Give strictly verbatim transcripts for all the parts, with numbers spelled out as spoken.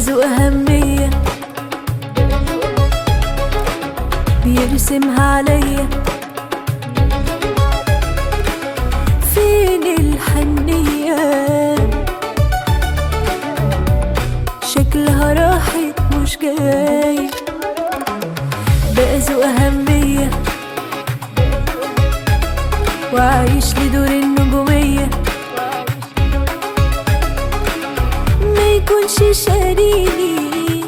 ذو أهمية بيرسمها عليا. فين الحنية؟ شكلها راحت مش جاي. بقى ذو أهمية وعايش لدور النجومية. ما يكونش شاريني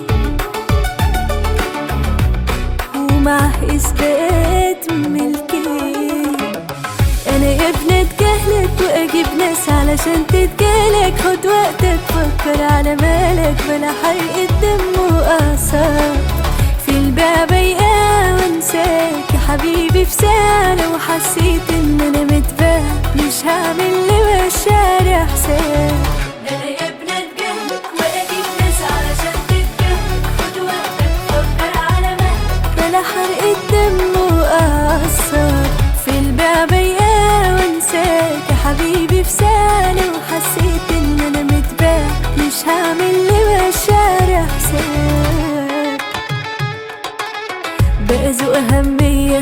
ومعه إثبات ملكي. أنا يا ابني اتجاهلك وأجيب ناس علشان تتجالك. خد وقتك فكر على مالك بلا حرق الدم وأعصاب. في البيع بيقى وانساك يا حبيبي في ساعة. لو حسيت ان انا متباع مش هعمل لمشاعري حساب. انا يا ابني اتجاهلك واجيب ناس علشان تتجاهلك. خد وقتك فكر على مالك بلا حرق الدم وأعصاب. في البيع بيقى وانساك يا حبيبي في ساعة. لو حسيت ان انا متباع مش هعمل لمشاعري حساب. بقى ذو أهمية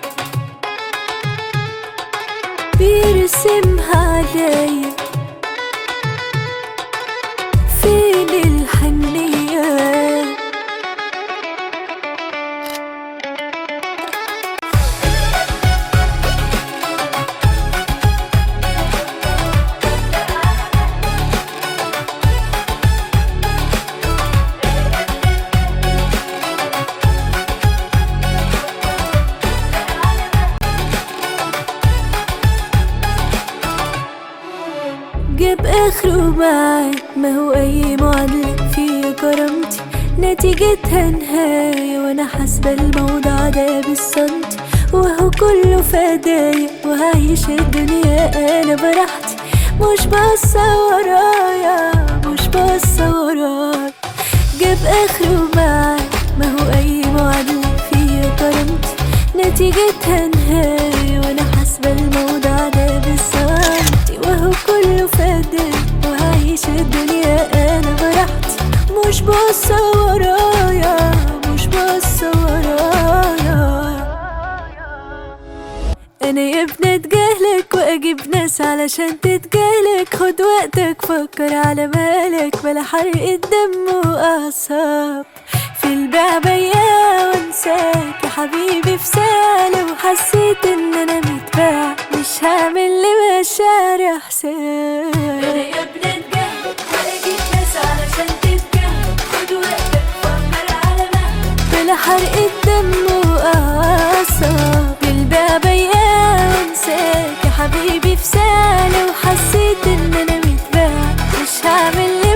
بيرسمها عليا. فين الحنية؟ جاب اخره معاك. ما هو اي معادلة فيها كرامتي نتيجتها نهاية. وانا حاسبة الموضوع ده بالسنتي وهو كله فدايا. وهعيش الدنيا انا براحتي مش باصة ورايا مش باصة ورايا. جاب اخره معاك. ما هو اي معادلة فيها كرامتي نتيجتها نهاية. وانا حاسبة الموضوع ده بالسنتي وهو كله فدايا. وهعيش الدنيا انا براحتي مش باصة ورايا مش باصة ورايا. انا يا ابني اتجاهلك واجيب ناس علشان تتجالك. خد وقتك فكر على مالك بلا حرق الدم واعصاب. في البيع بيا وانساك يا حبيبي في ساعة. لو حسيت ان انا متباع مش هعمل لمشاعري حساب. انا يا ابني اتجاهلك واجيب ناس علشان تتجاهلك. خد وقتك فكر على مالك بلا حرق الدم واعصاب. في البيع بيا وانساك يا حبيبي في ساعة. لو حسيت ان انا متباع مش هعمل